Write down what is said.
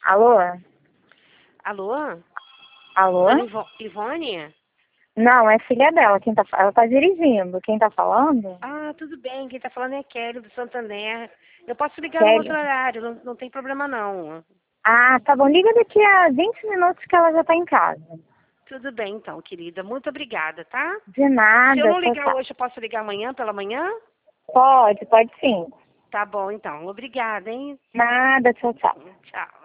Alô? Alô? Alô? Dona Ivone? Não, é filha dela. Ela tá dirigindo. Quem tá falando? Ah, tudo bem. Quem tá falando é Kelly, do Santander. Eu posso ligar no Kelly. outro horário, não tem problema não. Ah, tá bom. Liga daqui a 20 minutos que ela já tá em casa. Tudo bem então, querida. Muito obrigada, tá? De Se eu nada, não tchau, ligar tchau. hoje, eu posso ligar amanhã, pela manhã? Pode sim. Tá bom, então. Obrigada, hein? Nada, tchau, tchau. Tchau.